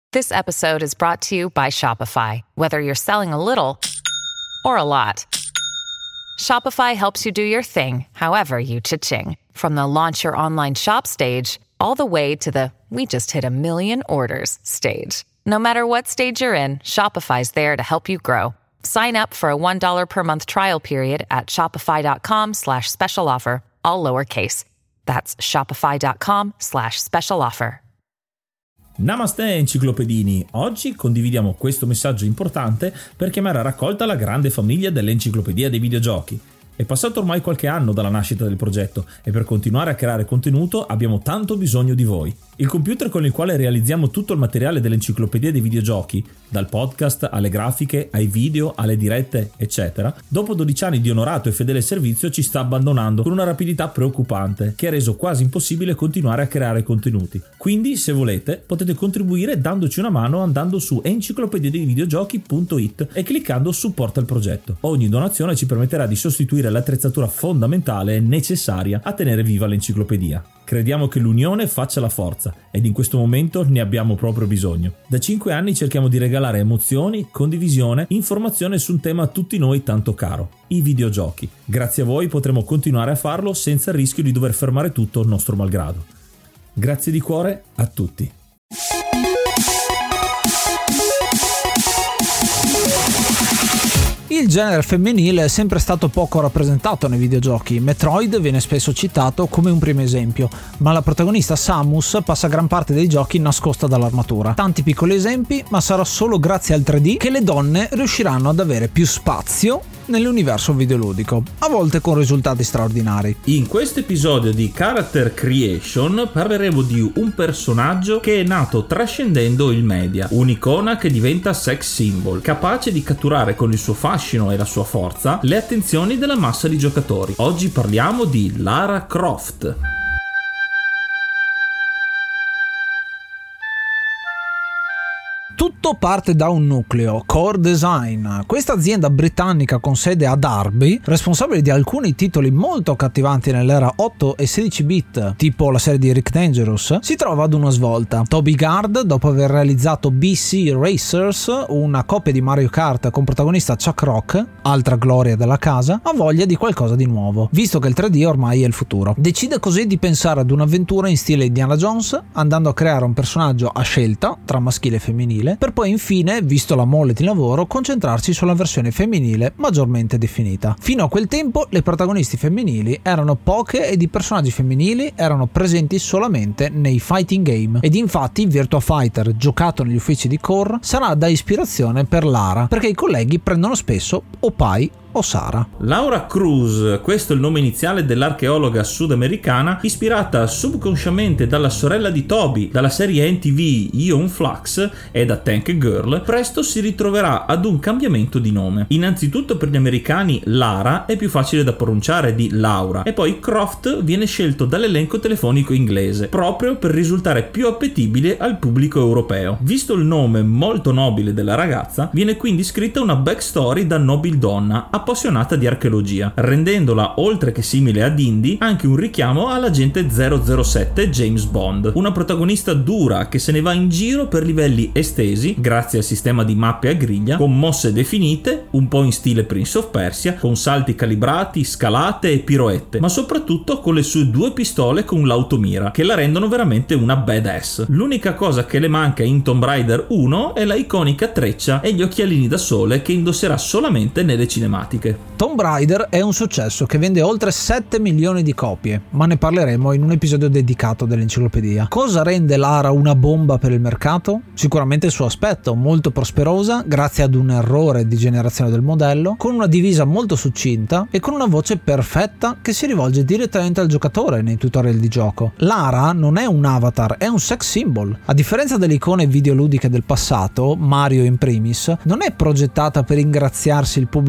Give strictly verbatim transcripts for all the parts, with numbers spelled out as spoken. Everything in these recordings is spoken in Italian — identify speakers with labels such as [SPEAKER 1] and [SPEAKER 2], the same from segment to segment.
[SPEAKER 1] This episode is brought to you by Shopify. Whether you're selling a little or a lot, Shopify helps you do your thing, however you cha-ching. From the launch your online shop stage, all the way to the we just hit a million orders stage. No matter what stage you're in, Shopify's there to help you grow. Sign up for a one dollar per month trial period at shopify.com slash special offer, all lowercase. That's shopify.com slash special offer.
[SPEAKER 2] Namaste enciclopedini, oggi condividiamo questo messaggio importante per chiamare a raccolta la grande famiglia dell'Enciclopedia dei Videogiochi. È passato ormai qualche anno dalla nascita del progetto e per continuare a creare contenuto abbiamo tanto bisogno di voi. Il computer con il quale realizziamo tutto il materiale dell'Enciclopedia dei Videogiochi, dal podcast alle grafiche, ai video, alle dirette, eccetera, dopo dodici anni di onorato e fedele servizio ci sta abbandonando con una rapidità preoccupante che ha reso quasi impossibile continuare a creare contenuti. Quindi, se volete, potete contribuire dandoci una mano andando su enciclopedia dei videogiochi punto it e cliccando supporta il progetto. Ogni donazione ci permetterà di sostituire l'attrezzatura fondamentale e necessaria a tenere viva l'enciclopedia. Crediamo che l'unione faccia la forza ed in questo momento ne abbiamo proprio bisogno. Da cinque anni cerchiamo di regalare emozioni, condivisione, informazione su un tema a tutti noi tanto caro, i videogiochi. Grazie a voi potremo continuare a farlo senza il rischio di dover fermare tutto il nostro malgrado. Grazie di cuore a tutti.
[SPEAKER 3] Il genere femminile è sempre stato poco rappresentato nei videogiochi. Metroid viene spesso citato come un primo esempio, ma la protagonista Samus passa gran parte dei giochi nascosta dall'armatura. Tanti piccoli esempi, ma sarà solo grazie al tre D che le donne riusciranno ad avere più spazio nell'universo videoludico, a volte con risultati straordinari.
[SPEAKER 2] In questo episodio di Character Creation parleremo di un personaggio che è nato trascendendo il media, un'icona che diventa sex symbol, capace di catturare con il suo fascino e la sua forza le attenzioni della massa di giocatori. Oggi parliamo di Lara Croft.
[SPEAKER 3] Tutto parte da un nucleo, Core Design. Questa azienda britannica con sede a Derby, responsabile di alcuni titoli molto accattivanti nell'era otto e sedici bit, tipo la serie di Rick Dangerous, si trova ad una svolta. Toby Gard, dopo aver realizzato B C Racers, una coppia di Mario Kart con protagonista Chuck Rock, altra gloria della casa, ha voglia di qualcosa di nuovo, visto che il tre D ormai è il futuro. Decide così di pensare ad un'avventura in stile Indiana Jones, andando a creare un personaggio a scelta, tra maschile e femminile, per poi infine, visto la mole di lavoro, concentrarsi sulla versione femminile maggiormente definita. Fino a quel tempo le protagonisti femminili erano poche ed i personaggi femminili erano presenti solamente nei fighting game, ed infatti Virtua Fighter, giocato negli uffici di Core, sarà da ispirazione per Lara, perché i colleghi prendono spesso o Pai o Sara.
[SPEAKER 2] Laura Cruz, questo è il nome iniziale dell'archeologa sudamericana, ispirata subconsciamente dalla sorella di Toby, dalla serie N T V Ion Flux e da Tank Girl, presto si ritroverà ad un cambiamento di nome. Innanzitutto per gli americani Lara è più facile da pronunciare di Laura, e poi Croft viene scelto dall'elenco telefonico inglese, proprio per risultare più appetibile al pubblico europeo. Visto il nome molto nobile della ragazza, viene quindi scritta una backstory da nobildonna appassionata di archeologia, rendendola, oltre che simile ad Indy, anche un richiamo all'agente zero zero sette James Bond, una protagonista dura che se ne va in giro per livelli estesi grazie al sistema di mappe a griglia, con mosse definite, un po' in stile Prince of Persia, con salti calibrati, scalate e piroette, ma soprattutto con le sue due pistole con l'automira, che la rendono veramente una badass. L'unica cosa che le manca in Tomb Raider uno è la iconica treccia e gli occhialini da sole che indosserà solamente nelle cinematiche.
[SPEAKER 3] Tomb Raider è un successo che vende oltre sette milioni di copie, ma ne parleremo in un episodio dedicato dell'enciclopedia. Cosa rende Lara una bomba per il mercato? Sicuramente il suo aspetto, molto prosperosa grazie ad un errore di generazione del modello, con una divisa molto succinta e con una voce perfetta che si rivolge direttamente al giocatore nei tutorial di gioco. Lara non è un avatar, è un sex symbol. A differenza delle icone videoludiche del passato, Mario in primis, non è progettata per ingraziarsi il pubblico di bambini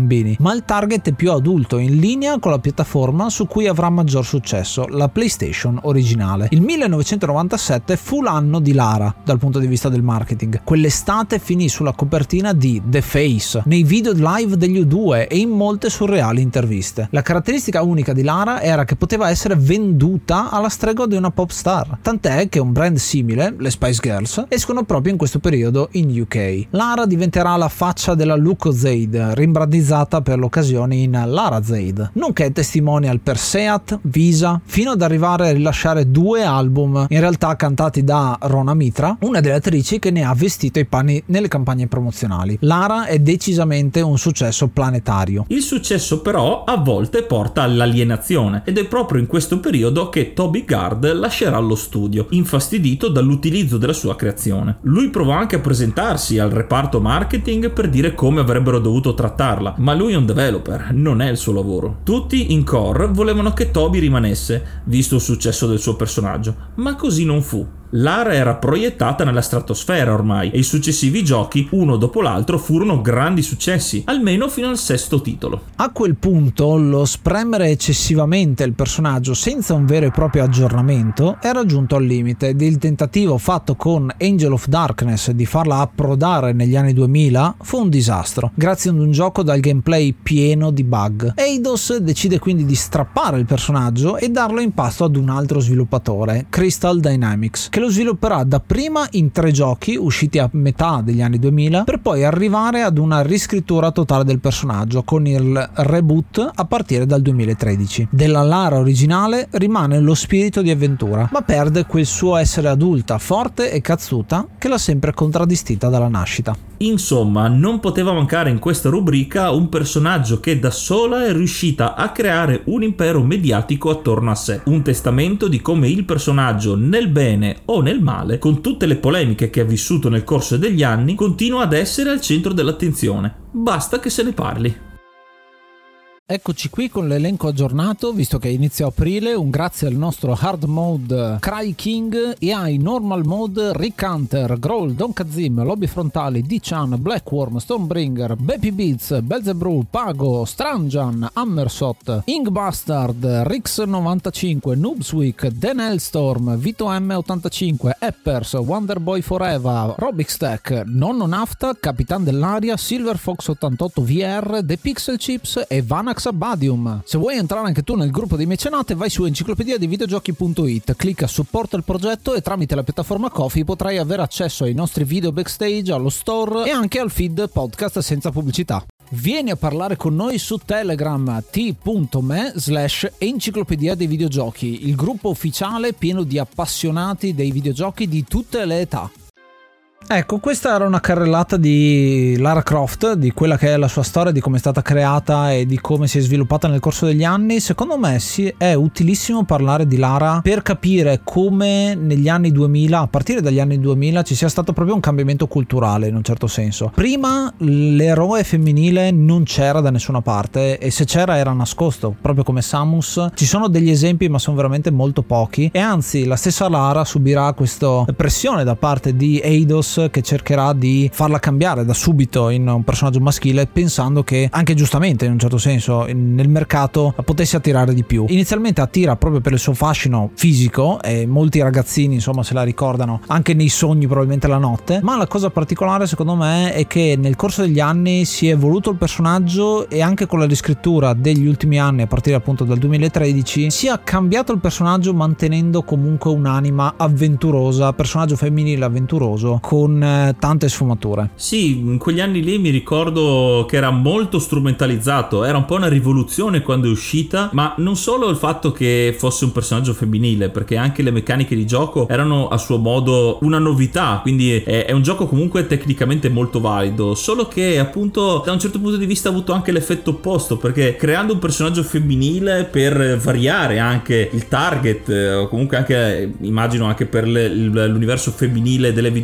[SPEAKER 3] bambini, ma il target è più adulto, in linea con la piattaforma su cui avrà maggior successo, la PlayStation originale. Il millenovecentonovantasette fu l'anno di Lara dal punto di vista del marketing. Quell'estate finì sulla copertina di The Face, nei video live degli U due e in molte surreali interviste. La caratteristica unica di Lara era che poteva essere venduta alla stregua di una pop star, tant'è che un brand simile, le Spice Girls, escono proprio in questo periodo in U K. Lara diventerà la faccia della Lucozade, rimbrandizzata per l'occasione in Larazade, nonché testimonial per Seat, Visa, fino ad arrivare a rilasciare due album, in realtà cantati da Rona Mitra, una delle attrici che ne ha vestito i panni nelle campagne promozionali. Lara è decisamente un successo planetario.
[SPEAKER 2] Il successo però a volte porta all'alienazione ed è proprio in questo periodo che Toby Gard lascerà lo studio, infastidito dall'utilizzo della sua creazione. Lui provò anche a presentarsi al reparto marketing per dire come avrebbero dovuto trattarla, ma lui è un developer, non è il suo lavoro. Tutti in core volevano che Toby rimanesse, visto il successo del suo personaggio, ma così non fu. Lara era proiettata nella stratosfera ormai e i successivi giochi, uno dopo l'altro, furono grandi successi, almeno fino al sesto titolo.
[SPEAKER 3] A quel punto lo spremere eccessivamente il personaggio senza un vero e proprio aggiornamento era giunto al limite ed il tentativo fatto con Angel of Darkness di farla approdare negli anni duemila fu un disastro, grazie ad un gioco dal gameplay pieno di bug. Eidos decide quindi di strappare il personaggio e darlo in pasto ad un altro sviluppatore, Crystal Dynamics, che lo svilupperà dapprima in tre giochi usciti a metà degli anni duemila per poi arrivare ad una riscrittura totale del personaggio con il reboot a partire dal duemilatredici. Della Lara originale rimane lo spirito di avventura, ma perde quel suo essere adulta, forte e cazzuta che l'ha sempre contraddistinta dalla nascita.
[SPEAKER 2] Insomma, non poteva mancare in questa rubrica un personaggio che da sola è riuscita a creare un impero mediatico attorno a sé, un testamento di come il personaggio, nel bene o nel male, con tutte le polemiche che ha vissuto nel corso degli anni, continua ad essere al centro dell'attenzione. Basta che se ne parli.
[SPEAKER 3] Eccoci qui con l'elenco aggiornato, visto che è inizio aprile. Un grazie al nostro hard mode Cry King e ai normal mode Rick Hunter, Growl, Don Kazim, Lobby Frontali, D-Chan, Blackworm, Stonebringer, Baby Beats, Belzebrew, Pago, Stranjan, Hammersot, Ink Bastard, Rix novantacinque, Noobsweek, Dan Hellstorm, Vito M ottantacinque, Eppers, Wonderboy Forever, Robix Tech, Nonno Nafta, Capitan dell'Aria, Silver Fox ottantotto V R, The Pixel Chips e Vanax Abadium. Se vuoi entrare anche tu nel gruppo dei mecenate, vai su enciclopedia dei videogiochi punto it, clicca supporta il progetto e tramite la piattaforma Ko-fi potrai avere accesso ai nostri video backstage, allo store e anche al feed podcast senza pubblicità. Vieni a parlare con noi su Telegram, t.me slash enciclopedia dei videogiochi, il gruppo ufficiale pieno di appassionati dei videogiochi di tutte le età. Ecco, questa era una carrellata di Lara Croft, di quella che è la sua storia, di come è stata creata e di come si è sviluppata nel corso degli anni. Secondo me sì, è utilissimo parlare di Lara per capire come negli anni duemila, a partire dagli anni duemila, ci sia stato proprio un cambiamento culturale in un certo senso. Prima l'eroe femminile non c'era da nessuna parte e se c'era era nascosto, proprio come Samus. Ci sono degli esempi ma sono veramente molto pochi e anzi la stessa Lara subirà questa pressione da parte di Eidos, che cercherà di farla cambiare da subito in un personaggio maschile, pensando che anche giustamente in un certo senso nel mercato potesse attirare di più. Inizialmente attira proprio per il suo fascino fisico e molti ragazzini insomma se la ricordano anche nei sogni, probabilmente la notte, ma la cosa particolare secondo me è che nel corso degli anni si è evoluto il personaggio e anche con la riscrittura degli ultimi anni a partire appunto dal duemilatredici si è cambiato il personaggio mantenendo comunque un'anima avventurosa, personaggio femminile avventuroso con tante sfumature.
[SPEAKER 2] Sì, in quegli anni lì mi ricordo che era molto strumentalizzato, era un po' una rivoluzione quando è uscita, ma non solo il fatto che fosse un personaggio femminile, perché anche le meccaniche di gioco erano a suo modo una novità, quindi è, è un gioco comunque tecnicamente molto valido, solo che appunto da un certo punto di vista ha avuto anche l'effetto opposto, perché creando un personaggio femminile per variare anche il target, o comunque anche immagino anche per le, l'universo femminile delle videogiocatrici,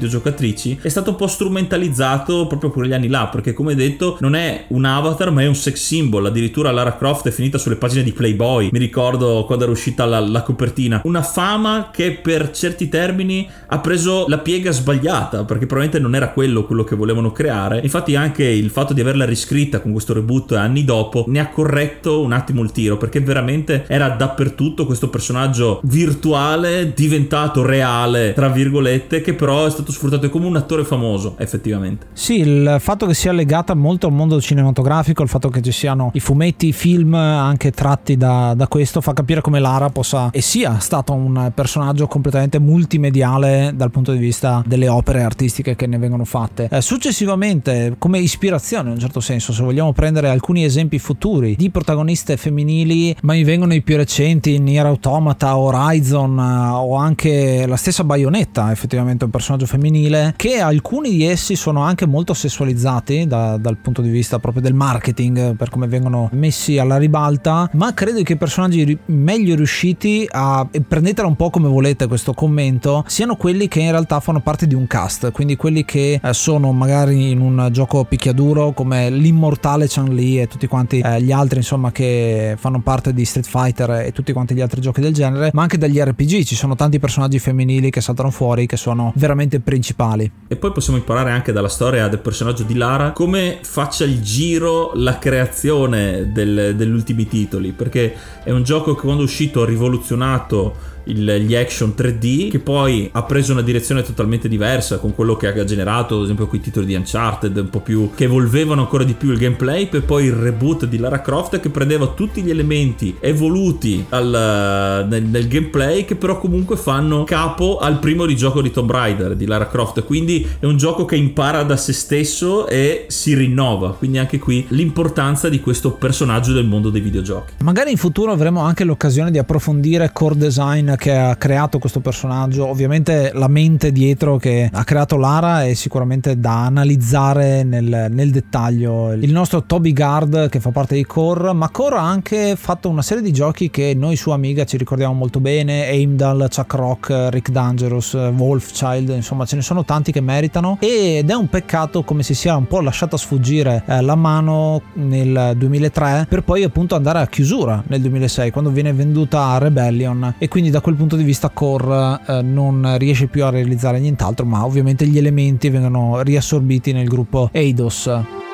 [SPEAKER 2] giocatrici è stato un po' strumentalizzato proprio quegli anni là, perché come detto non è un avatar ma è un sex symbol. Addirittura Lara Croft è finita sulle pagine di Playboy, mi ricordo quando era uscita la, la copertina. Una fama che per certi termini ha preso la piega sbagliata, perché probabilmente non era quello quello che volevano creare. Infatti anche il fatto di averla riscritta con questo reboot anni dopo ne ha corretto un attimo il tiro, perché veramente era dappertutto questo personaggio virtuale diventato reale tra virgolette, che però è stato sfruttato come un attore famoso effettivamente.
[SPEAKER 3] Sì, il fatto che sia legata molto al mondo cinematografico, il fatto che ci siano i fumetti, i film anche tratti da, da questo, fa capire come Lara possa e sia stato un personaggio completamente multimediale dal punto di vista delle opere artistiche che ne vengono fatte. Eh, successivamente, come ispirazione in un certo senso, se vogliamo prendere alcuni esempi futuri di protagoniste femminili, ma mi vengono i più recenti, Nier Automata, Horizon o anche la stessa Bayonetta, effettivamente un personaggio femminile, che alcuni di essi sono anche molto sessualizzati da, dal punto di vista proprio del marketing, per come vengono messi alla ribalta, ma credo che i personaggi ri- meglio riusciti a, e prendetela un po' come volete questo commento, siano quelli che in realtà fanno parte di un cast, quindi quelli che eh, sono magari in un gioco picchiaduro come l'immortale Chun-Li e tutti quanti eh, gli altri insomma che fanno parte di Street Fighter e tutti quanti gli altri giochi del genere, ma anche dagli R P G ci sono tanti personaggi femminili che saltano fuori, che sono veramente principali.
[SPEAKER 2] E poi possiamo imparare anche dalla storia del personaggio di Lara come faccia il giro la creazione del, degli ultimi titoli, perché è un gioco che quando è uscito ha rivoluzionato il, gli action tre D, che poi ha preso una direzione totalmente diversa con quello che ha generato ad esempio quei titoli di Uncharted un po' più che evolvevano ancora di più il gameplay, per poi il reboot di Lara Croft che prendeva tutti gli elementi evoluti al, nel, nel gameplay, che però comunque fanno capo al primo rigioco di Tomb Raider di Lara Croft. Quindi è un gioco che impara da se stesso e si rinnova, quindi anche qui l'importanza di questo personaggio del mondo dei videogiochi.
[SPEAKER 3] Magari in futuro avremo anche l'occasione di approfondire core design che ha creato questo personaggio. Ovviamente la mente dietro che ha creato Lara è sicuramente da analizzare nel, nel dettaglio. Il nostro Toby Gard che fa parte di Core, ma Core ha anche fatto una serie di giochi che noi su Amiga ci ricordiamo molto bene: Heimdall, Chuck Rock, Rick Dangerous, Wolfchild, insomma ce ne sono tanti che meritano, ed è un peccato come si sia un po' lasciata sfuggire eh, la mano nel duemilatré per poi appunto andare a chiusura nel duemilasei quando viene venduta a Rebellion, e quindi da quel punto di vista Core eh, non riesce più a realizzare nient'altro, ma ovviamente gli elementi vengono riassorbiti nel gruppo Eidos.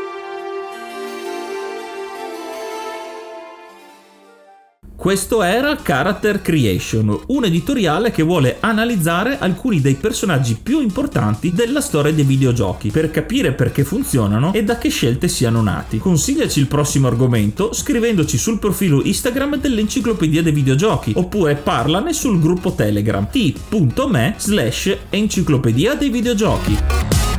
[SPEAKER 2] Questo era Character Creation, un editoriale che vuole analizzare alcuni dei personaggi più importanti della storia dei videogiochi per capire perché funzionano e da che scelte siano nati. Consigliaci il prossimo argomento scrivendoci sul profilo Instagram dell'Enciclopedia dei Videogiochi, oppure parlane sul gruppo Telegram t punto me slash enciclopedia dei videogiochi.